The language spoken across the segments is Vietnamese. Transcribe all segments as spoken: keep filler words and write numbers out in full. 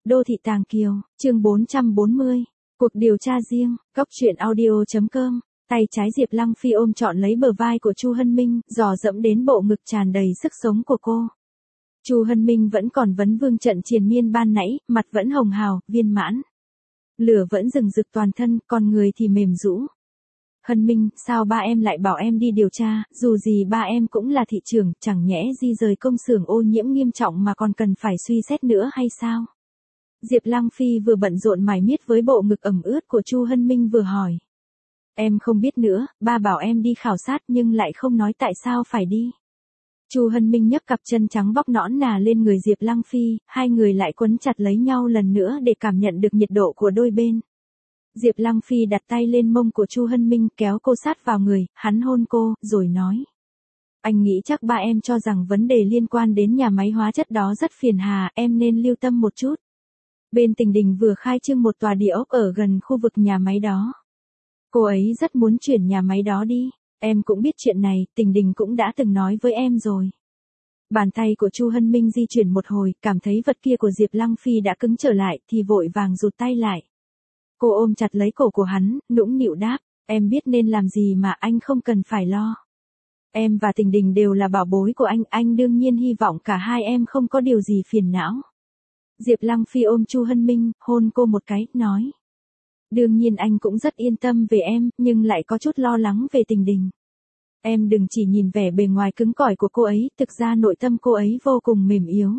Đô thị Tàng Kiều, chương bốn trăm bốn mươi. Cuộc điều tra riêng, Cóc truyện audio chấm com. Tay trái Diệp Lăng Phi ôm trọn lấy bờ vai của Chu Hân Minh, dò dẫm đến bộ ngực tràn đầy sức sống của cô. Chu Hân Minh vẫn còn vấn vương trận triền miên ban nãy, mặt vẫn hồng hào, viên mãn. Lửa vẫn rừng rực toàn thân, con người thì mềm rũ. Hân Minh, sao ba em lại bảo em đi điều tra, dù gì ba em cũng là thị trưởng, chẳng nhẽ di rời công xưởng ô nhiễm nghiêm trọng mà còn cần phải suy xét nữa hay sao? Diệp Lăng Phi vừa bận rộn mải miết với bộ ngực ẩm ướt của Chu Hân Minh vừa hỏi. Em không biết nữa, ba bảo em đi khảo sát nhưng lại không nói tại sao phải đi. Chu Hân Minh nhấc cặp chân trắng bóc nõn nà lên người Diệp Lăng Phi, hai người lại quấn chặt lấy nhau lần nữa để cảm nhận được nhiệt độ của đôi bên. Diệp Lăng Phi đặt tay lên mông của Chu Hân Minh kéo cô sát vào người, hắn hôn cô, rồi nói. Anh nghĩ chắc ba em cho rằng vấn đề liên quan đến nhà máy hóa chất đó rất phiền hà, em nên lưu tâm một chút. Bên Tình Đình vừa khai trương một tòa địa ốc ở gần khu vực nhà máy đó. Cô ấy rất muốn chuyển nhà máy đó đi, em cũng biết chuyện này, Tình Đình cũng đã từng nói với em rồi. Bàn tay của Chu Hân Minh di chuyển một hồi, cảm thấy vật kia của Diệp Lăng Phi đã cứng trở lại thì vội vàng rụt tay lại. Cô ôm chặt lấy cổ của hắn, nũng nịu đáp, em biết nên làm gì mà anh không cần phải lo. Em và Tình Đình đều là bảo bối của anh, anh đương nhiên hy vọng cả hai em không có điều gì phiền não. Diệp Lăng Phi ôm Chu Hân Minh, hôn cô một cái, nói. Đương nhiên anh cũng rất yên tâm về em, nhưng lại có chút lo lắng về Tình Đình. Em đừng chỉ nhìn vẻ bề ngoài cứng cỏi của cô ấy, thực ra nội tâm cô ấy vô cùng mềm yếu.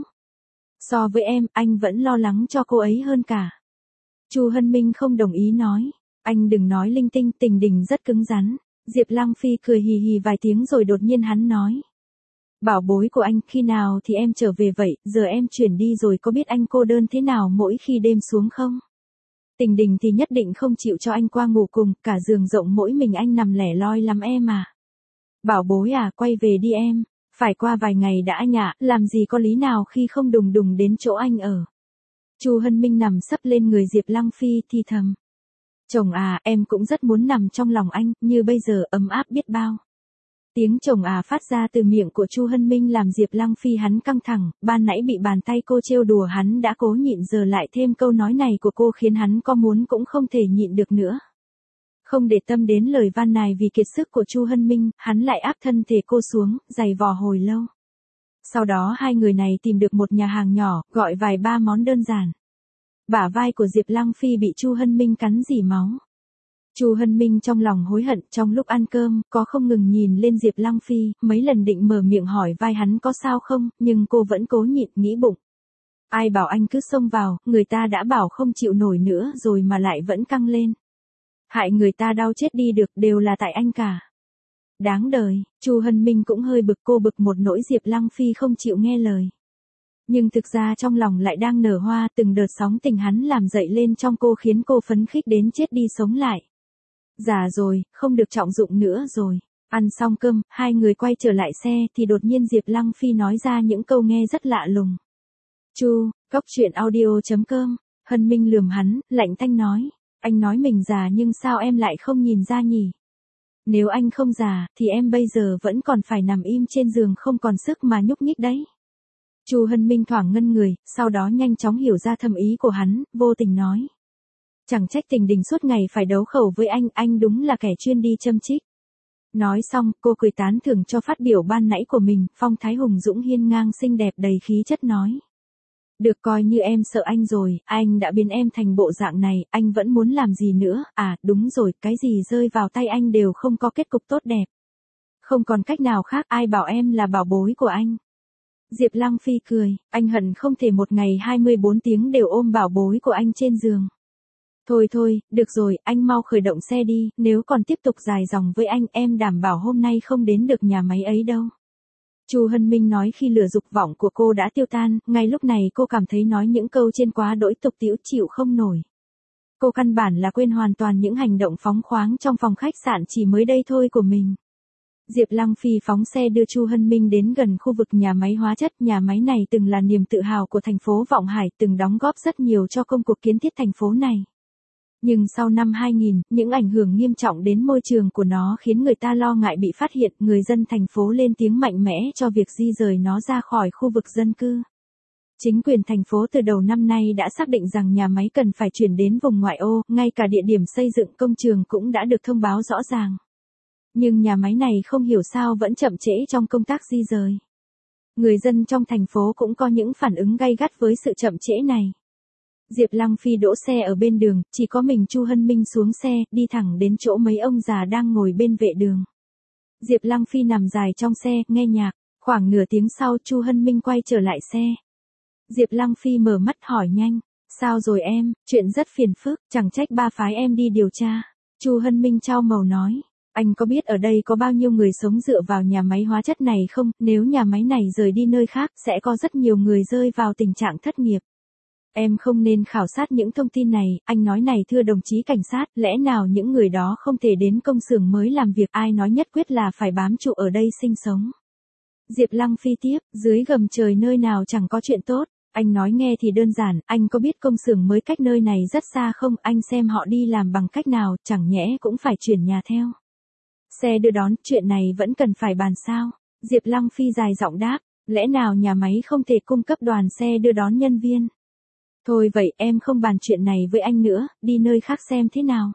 So với em, anh vẫn lo lắng cho cô ấy hơn cả. Chu Hân Minh không đồng ý nói, anh đừng nói linh tinh, Tình Đình rất cứng rắn. Diệp Lăng Phi cười hì hì vài tiếng rồi đột nhiên hắn nói. Bảo bối của anh, khi nào thì em trở về vậy, giờ em chuyển đi rồi có biết anh cô đơn thế nào mỗi khi đêm xuống không? Tình Đình thì nhất định không chịu cho anh qua ngủ cùng, cả giường rộng mỗi mình anh nằm lẻ loi lắm em à. Bảo bối à, quay về đi em, phải qua vài ngày đã anh ạ, làm gì có lý nào khi không đùng đùng đến chỗ anh ở. Chu Hân Minh nằm sấp lên người Diệp Lăng Phi thì thầm. Chồng à, em cũng rất muốn nằm trong lòng anh, như bây giờ ấm áp biết bao. Tiếng chồng à phát ra từ miệng của Chu Hân Minh làm Diệp Lăng Phi hắn căng thẳng, ban nãy bị bàn tay cô trêu đùa hắn đã cố nhịn, giờ lại thêm câu nói này của cô khiến hắn có muốn cũng không thể nhịn được nữa. Không để tâm đến lời van nài vì kiệt sức của Chu Hân Minh, hắn lại áp thân thể cô xuống, giày vò hồi lâu. Sau đó hai người này tìm được một nhà hàng nhỏ, gọi vài ba món đơn giản. Bả vai của Diệp Lăng Phi bị Chu Hân Minh cắn rỉ máu. Chu Hân Minh trong lòng hối hận, trong lúc ăn cơm, có không ngừng nhìn lên Diệp Lăng Phi, mấy lần định mở miệng hỏi vai hắn có sao không, nhưng cô vẫn cố nhịn, nghĩ bụng. Ai bảo anh cứ xông vào, người ta đã bảo không chịu nổi nữa rồi mà lại vẫn căng lên. Hại người ta đau chết đi được, đều là tại anh cả. Đáng đời, Chu Hân Minh cũng hơi bực, cô bực một nỗi Diệp Lăng Phi không chịu nghe lời. Nhưng thực ra trong lòng lại đang nở hoa, từng đợt sóng tình hắn làm dậy lên trong cô khiến cô phấn khích đến chết đi sống lại. Già rồi, không được trọng dụng nữa rồi. Ăn xong cơm, hai người quay trở lại xe thì đột nhiên Diệp Lăng Phi nói ra những câu nghe rất lạ lùng. Chu, Cóc truyện audio chấm com. Hân Minh lườm hắn, lạnh tanh nói. Anh nói mình già nhưng sao em lại không nhìn ra nhỉ? Nếu anh không già, thì em bây giờ vẫn còn phải nằm im trên giường không còn sức mà nhúc nhích đấy. Chu Hân Minh thoảng ngân người, sau đó nhanh chóng hiểu ra thâm ý của hắn, vô tình nói. Chẳng trách Tình Đình suốt ngày phải đấu khẩu với anh, anh đúng là kẻ chuyên đi châm chích. Nói xong, cô cười tán thưởng cho phát biểu ban nãy của mình, phong thái hùng dũng hiên ngang xinh đẹp đầy khí chất nói. Được, coi như em sợ anh rồi, anh đã biến em thành bộ dạng này, anh vẫn muốn làm gì nữa, à, đúng rồi, cái gì rơi vào tay anh đều không có kết cục tốt đẹp. Không còn cách nào khác, ai bảo em là bảo bối của anh. Diệp Lăng Phi cười, anh hận không thể một ngày hai mươi bốn tiếng đều ôm bảo bối của anh trên giường. Thôi thôi, được rồi, anh mau khởi động xe đi, nếu còn tiếp tục dài dòng với anh, em đảm bảo hôm nay không đến được nhà máy ấy đâu. Chu Hân Minh nói khi lửa dục vọng của cô đã tiêu tan, ngay lúc này cô cảm thấy nói những câu trên quá đỗi tục tĩu, chịu không nổi. Cô căn bản là quên hoàn toàn những hành động phóng khoáng trong phòng khách sạn chỉ mới đây thôi của mình. Diệp Lăng Phi phóng xe đưa Chu Hân Minh đến gần khu vực nhà máy hóa chất, nhà máy này từng là niềm tự hào của thành phố Vọng Hải, từng đóng góp rất nhiều cho công cuộc kiến thiết thành phố này. Nhưng sau năm hai nghìn, những ảnh hưởng nghiêm trọng đến môi trường của nó khiến người ta lo ngại bị phát hiện, người dân thành phố lên tiếng mạnh mẽ cho việc di rời nó ra khỏi khu vực dân cư. Chính quyền thành phố từ đầu năm nay đã xác định rằng nhà máy cần phải chuyển đến vùng ngoại ô, ngay cả địa điểm xây dựng công trường cũng đã được thông báo rõ ràng. Nhưng nhà máy này không hiểu sao vẫn chậm trễ trong công tác di rời. Người dân trong thành phố cũng có những phản ứng gay gắt với sự chậm trễ này. Diệp Lăng Phi đỗ xe ở bên đường, chỉ có mình Chu Hân Minh xuống xe, đi thẳng đến chỗ mấy ông già đang ngồi bên vệ đường. Diệp Lăng Phi nằm dài trong xe, nghe nhạc, khoảng nửa tiếng sau Chu Hân Minh quay trở lại xe. Diệp Lăng Phi mở mắt hỏi nhanh, sao rồi em, chuyện rất phiền phức, chẳng trách ba phái em đi điều tra. Chu Hân Minh chau màu nói, anh có biết ở đây có bao nhiêu người sống dựa vào nhà máy hóa chất này không, nếu nhà máy này rời đi nơi khác sẽ có rất nhiều người rơi vào tình trạng thất nghiệp. Em không nên khảo sát những thông tin này, anh nói này thưa đồng chí cảnh sát, lẽ nào những người đó không thể đến công xưởng mới làm việc, ai nói nhất quyết là phải bám trụ ở đây sinh sống. Diệp Lăng Phi tiếp, dưới gầm trời nơi nào chẳng có chuyện tốt, anh nói nghe thì đơn giản, anh có biết công xưởng mới cách nơi này rất xa không, anh xem họ đi làm bằng cách nào, chẳng nhẽ cũng phải chuyển nhà theo. Xe đưa đón, chuyện này vẫn cần phải bàn sao? Diệp Lăng Phi dài giọng đáp, lẽ nào nhà máy không thể cung cấp đoàn xe đưa đón nhân viên? Thôi vậy em không bàn chuyện này với anh nữa, đi nơi khác xem thế nào.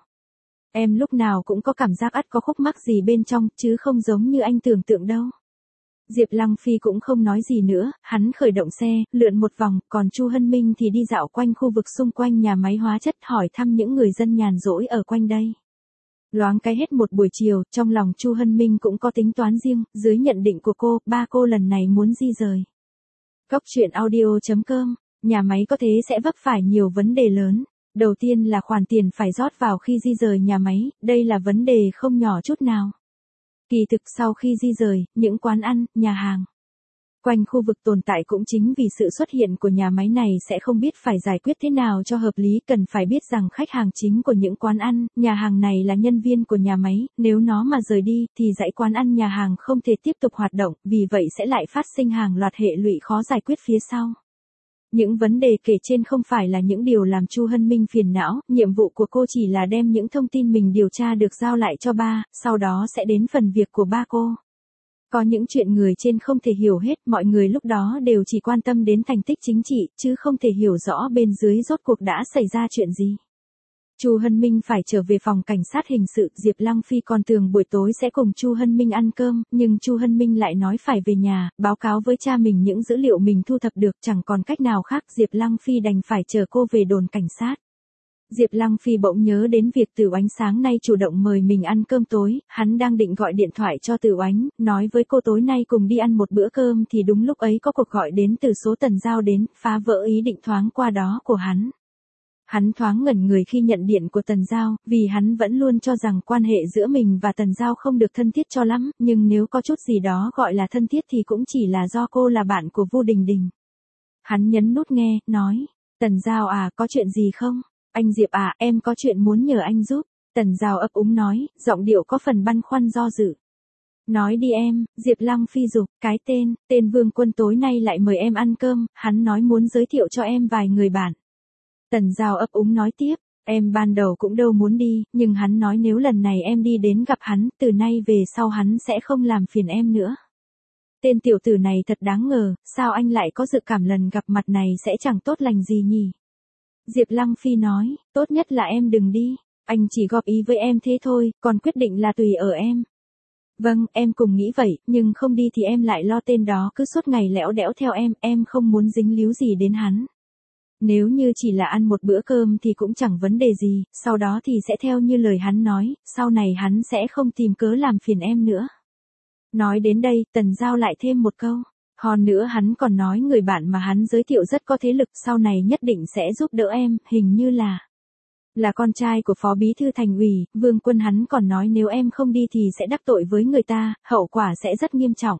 Em lúc nào cũng có cảm giác ắt có khúc mắc gì bên trong, chứ không giống như anh tưởng tượng đâu. Diệp Lăng Phi cũng không nói gì nữa, hắn khởi động xe, lượn một vòng, còn Chu Hân Minh thì đi dạo quanh khu vực xung quanh nhà máy hóa chất hỏi thăm những người dân nhàn rỗi ở quanh đây. Loáng cái hết một buổi chiều, trong lòng Chu Hân Minh cũng có tính toán riêng, dưới nhận định của cô, ba cô lần này muốn di rời. Cóc truyện audio chấm com, nhà máy có thế sẽ vấp phải nhiều vấn đề lớn. Đầu tiên là khoản tiền phải rót vào khi di rời nhà máy, đây là vấn đề không nhỏ chút nào. Kỳ thực sau khi di rời, những quán ăn, nhà hàng quanh khu vực tồn tại cũng chính vì sự xuất hiện của nhà máy này sẽ không biết phải giải quyết thế nào cho hợp lý, cần phải biết rằng khách hàng chính của những quán ăn, nhà hàng này là nhân viên của nhà máy, nếu nó mà rời đi thì dãy quán ăn nhà hàng không thể tiếp tục hoạt động, vì vậy sẽ lại phát sinh hàng loạt hệ lụy khó giải quyết phía sau. Những vấn đề kể trên không phải là những điều làm Chu Hân Minh phiền não, nhiệm vụ của cô chỉ là đem những thông tin mình điều tra được giao lại cho ba, sau đó sẽ đến phần việc của ba cô. Có những chuyện người trên không thể hiểu hết, mọi người lúc đó đều chỉ quan tâm đến thành tích chính trị, chứ không thể hiểu rõ bên dưới rốt cuộc đã xảy ra chuyện gì. Chu Hân Minh phải trở về phòng cảnh sát hình sự, Diệp Lăng Phi còn tưởng buổi tối sẽ cùng Chu Hân Minh ăn cơm, nhưng Chu Hân Minh lại nói phải về nhà, báo cáo với cha mình những dữ liệu mình thu thập được, chẳng còn cách nào khác, Diệp Lăng Phi đành phải chờ cô về đồn cảnh sát. Diệp Lăng Phi bỗng nhớ đến việc Từ Oánh sáng nay chủ động mời mình ăn cơm tối, hắn đang định gọi điện thoại cho Từ Oánh, nói với cô tối nay cùng đi ăn một bữa cơm thì đúng lúc ấy có cuộc gọi đến từ số Tần Giao đến, phá vỡ ý định thoáng qua đó của hắn. Hắn thoáng ngẩn người khi nhận điện của Tần Giao, vì hắn vẫn luôn cho rằng quan hệ giữa mình và Tần Giao không được thân thiết cho lắm, nhưng nếu có chút gì đó gọi là thân thiết thì cũng chỉ là do cô là bạn của Vu Đình Đình. Hắn nhấn nút nghe, nói, Tần Giao à, có chuyện gì không? Anh Diệp à, em có chuyện muốn nhờ anh giúp. Tần Giao ấp úng nói, giọng điệu có phần băn khoăn do dự. Nói đi em, Diệp Lăng Phi giục, cái tên, tên Vương Quân tối nay lại mời em ăn cơm, hắn nói muốn giới thiệu cho em vài người bạn. Tần Giao ấp úng nói tiếp, em ban đầu cũng đâu muốn đi, nhưng hắn nói nếu lần này em đi đến gặp hắn, từ nay về sau hắn sẽ không làm phiền em nữa. Tên tiểu tử này thật đáng ngờ, sao anh lại có dự cảm lần gặp mặt này sẽ chẳng tốt lành gì nhỉ? Diệp Lăng Phi nói, tốt nhất là em đừng đi, anh chỉ góp ý với em thế thôi, còn quyết định là tùy ở em. Vâng, em cùng nghĩ vậy, nhưng không đi thì em lại lo tên đó cứ suốt ngày lẽo đẽo theo em, em không muốn dính líu gì đến hắn. Nếu như chỉ là ăn một bữa cơm thì cũng chẳng vấn đề gì, sau đó thì sẽ theo như lời hắn nói, sau này hắn sẽ không tìm cớ làm phiền em nữa. Nói đến đây, Tần Giao lại thêm một câu. Hơn nữa hắn còn nói người bạn mà hắn giới thiệu rất có thế lực, sau này nhất định sẽ giúp đỡ em, hình như là là con trai của phó bí thư thành ủy, Vương Quân, hắn còn nói nếu em không đi thì sẽ đắc tội với người ta, hậu quả sẽ rất nghiêm trọng.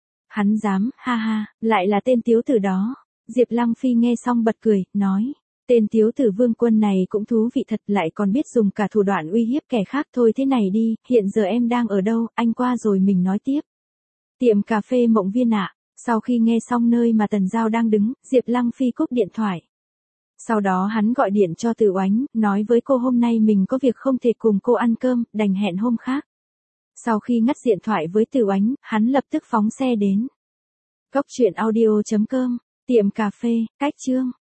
Hắn dám, ha ha, lại là tên tiếu tử đó. Diệp Lăng Phi nghe xong bật cười, nói, tên tiếu tử Vương Quân này cũng thú vị thật, lại còn biết dùng cả thủ đoạn uy hiếp kẻ khác. Thôi thế này đi, hiện giờ em đang ở đâu, anh qua rồi mình nói tiếp. Tiệm cà phê Mộng Viên ạ. Sau khi nghe xong nơi mà Tần Giao đang đứng, Diệp Lăng Phi cúp điện thoại. Sau đó hắn gọi điện cho Từ Oánh, nói với cô hôm nay mình có việc không thể cùng cô ăn cơm, đành hẹn hôm khác. Sau khi ngắt điện thoại với Từ Oánh, hắn lập tức phóng xe đến. Cóc truyện audio chấm com Tiệm cà phê, cách chương.